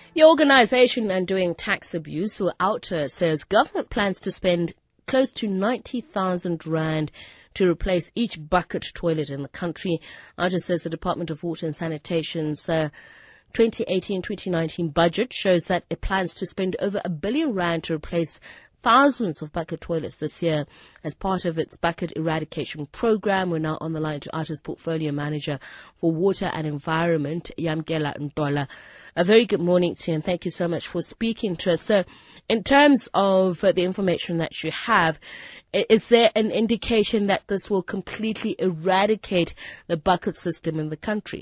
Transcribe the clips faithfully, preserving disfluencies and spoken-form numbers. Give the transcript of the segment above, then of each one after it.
The organisation Undoing Tax Abuse, or OUTA, says government plans to spend close to ninety thousand rand to replace each bucket toilet in the country. OUTA says the Department of Water and Sanitation's uh, twenty eighteen twenty nineteen budget shows that it plans to spend over a billion rand to replace thousands of bucket toilets this year as part of its bucket eradication program. We're now on the line to OUTA's portfolio manager for water and environment, Yamkela Ntola. A very good morning to you, and thank you so much for speaking to us. So, in terms of uh, the information that you have, is there an indication that this will completely eradicate the bucket system in the country?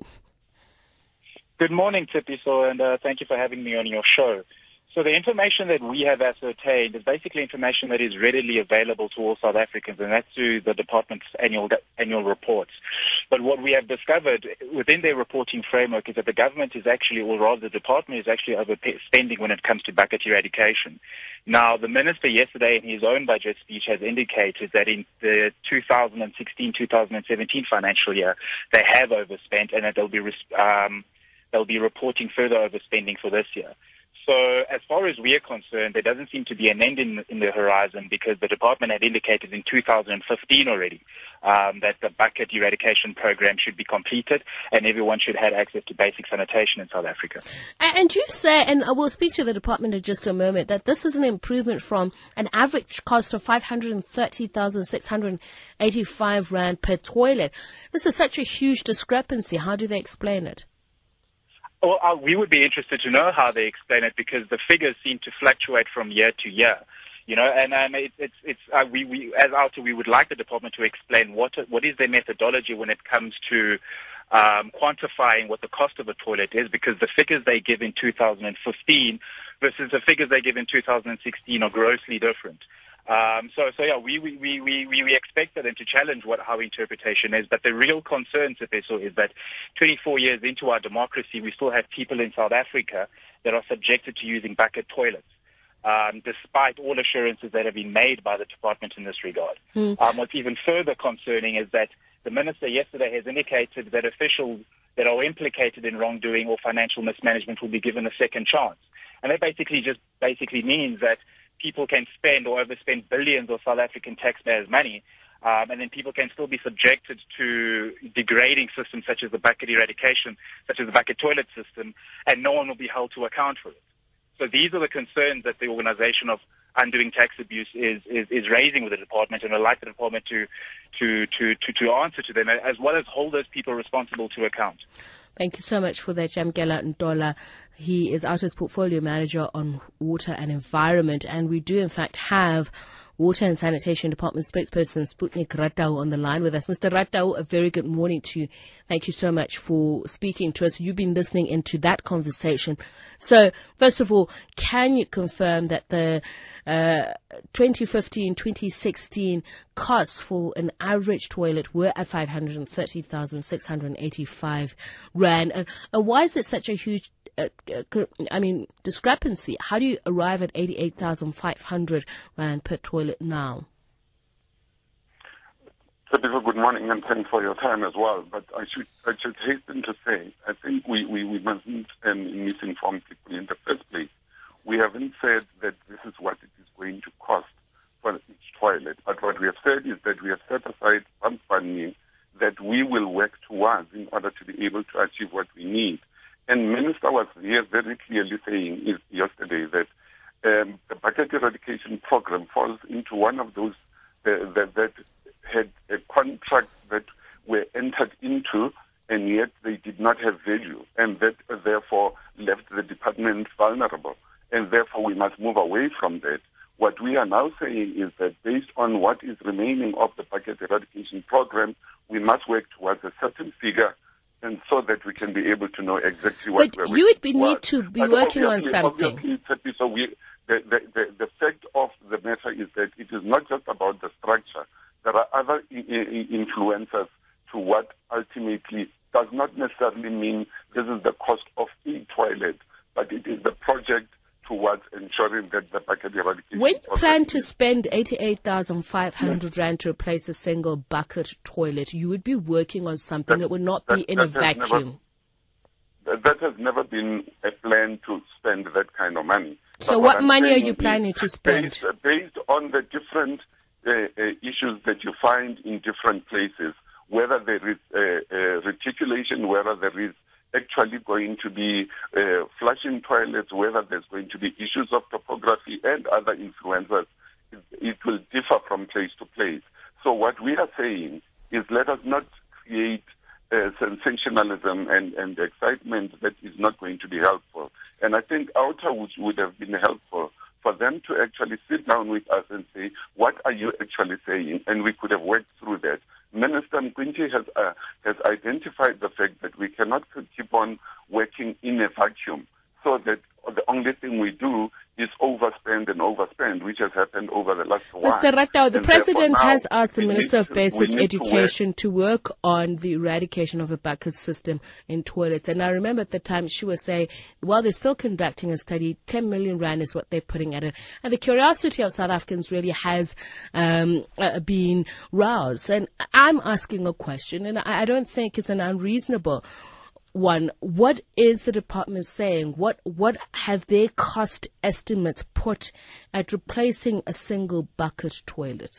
Good morning, Tipiso, and uh, thank you for having me on your show. So the information that we have ascertained is basically information that is readily available to all South Africans, and that's through the department's annual annual reports. But what we have discovered within their reporting framework is that the government is actually, or rather the department is actually overspending when it comes to bucket eradication. Now, the minister yesterday in his own budget speech has indicated that in the two thousand sixteen two thousand seventeen financial year, they have overspent, and that they'll be um, they'll be reporting further overspending for this year. So as far as we are concerned, there doesn't seem to be an end in, in the horizon, because the department had indicated in two thousand fifteen already um, that the bucket eradication program should be completed and everyone should have access to basic sanitation in South Africa. And you say, and I will speak to the department in just a moment, that this is an improvement from an average cost of five hundred thirty thousand six hundred eighty-five rand per toilet. This is such a huge discrepancy. How do they explain it? Well, uh, we would be interested to know how they explain it, because the figures seem to fluctuate from year to year. You know, and um, it, it's it's uh, we we as OUTA we would like the department to explain what what is their methodology when it comes to um, quantifying what the cost of a toilet is, because the figures they give in two thousand fifteen versus the figures they give in two thousand sixteen are grossly different. Um, so, so yeah, we, we, we, we, we expect them to challenge what our interpretation is, but the real concern that they saw is that twenty-four years into our democracy, we still have people in South Africa that are subjected to using bucket toilets, um, despite all assurances that have been made by the department in this regard. Mm. Um, what's even further concerning is that the minister yesterday has indicated that officials that are implicated in wrongdoing or financial mismanagement will be given a second chance. And that basically just basically means that people can spend or overspend billions of South African taxpayers' money, um, and then people can still be subjected to degrading systems such as the bucket eradication, such as the bucket toilet system, and no one will be held to account for it. So these are the concerns that the organization of Undoing Tax Abuse is, is, is raising with the department, and I'd like the department to, to, to, to, to answer to them, as well as hold those people responsible to account. Thank you so much for that, Yamkela Ntola. He is OUTA's portfolio manager on water and environment, and we do in fact have Water and Sanitation Department spokesperson Sputnik Ratau on the line with us. Mister Ratau, a very good morning to you. Thank you so much for speaking to us. You've been listening into that conversation. So, first of all, can you confirm that the uh, twenty fifteen twenty sixteen costs for an average toilet were at five hundred thirty thousand six hundred eighty-five rand? And, and why is it such a huge Uh, uh, I mean, discrepancy? How do you arrive at eighty-eight thousand five hundred rand per toilet now? So good morning, and thanks for your time as well. But I should I should hasten to say, I think we, we, we mustn't um, misinform people in the first place. We haven't said that this is what it is going to cost for each toilet. But what we have said is that we have set aside some funding that we will work towards in order to be able to achieve what we need. And Minister was here very clearly saying is yesterday that um, the bucket eradication program falls into one of those uh, that, that had a contract that were entered into, and yet they did not have value, and that uh, therefore left the department vulnerable. And therefore we must move away from that. What we are now saying is that based on what is remaining of the bucket eradication program, we must work towards a certain figure, and so that we can be able to know exactly what but we're you would be towards. need to be but working on obviously, something. Obviously, so we, the, the, the, the fact of the matter is that it is not just about the structure. There are other I- I- influences to what ultimately does not necessarily mean this is the cost of a toilet, but it is the project towards ensuring that the bucket eradication... When you plan to spend eighty-eight thousand five hundred rand to replace a single bucket toilet, you would be working on something that, that would not that, be in that a vacuum. Never, that has never been a plan to spend spend that kind of money. So but what, what money are you is planning to spend? Based, based on the different uh, uh, issues that you find in different places, whether there is uh, uh, reticulation, whether there is actually going to be uh, flushing toilets, whether there's going to be issues of topography and other influences, it, it will differ from place to place. So what we are saying is let us not create uh, sensationalism and, and excitement that is not going to be helpful. And I think OUTA would, would have been helpful for them to actually sit down with us and say, what are you actually saying? And we could have worked through that. Minister Mkwinti has, uh, has identified the fact that we cannot keep on working in a vacuum, so that the only thing we do is overspend and overspend, which has happened over the last while. Mister Ratau, the and President now, has asked the Minister of to, Basic Education to work. to work on the eradication of the bucket system in toilets. And I remember at the time she was saying, well, they're still conducting a study, ten million rand is what they're putting at it. And the curiosity of South Africans really has um, uh, been roused. And I'm asking a question, and I don't think it's an unreasonable one. What is the department saying? What what have their cost estimates put at replacing a single bucket toilet?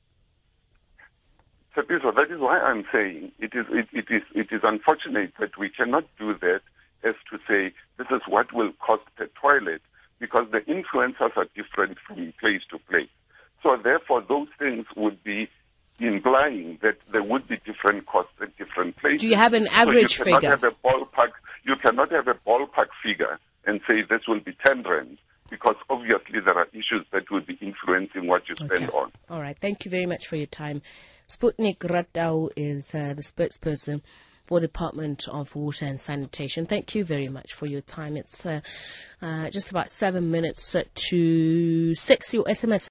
So that is why I'm saying it is it, it is it is unfortunate that we cannot do that as to say this is what will cost per toilet, because the influences are different from place to place. So therefore those things would be implying that there would be different costs at different places. Do you have an average so you cannot figure? Have a ballpark, you cannot have a ballpark figure and say this will be ten rand, because obviously there are issues that will be influencing what you spend okay. on. All right. Thank you very much for your time. Sputnik Ratau is uh, the spokesperson for Department of Water and Sanitation. Thank you very much for your time. It's uh, uh, just about seven minutes to six. Your S M S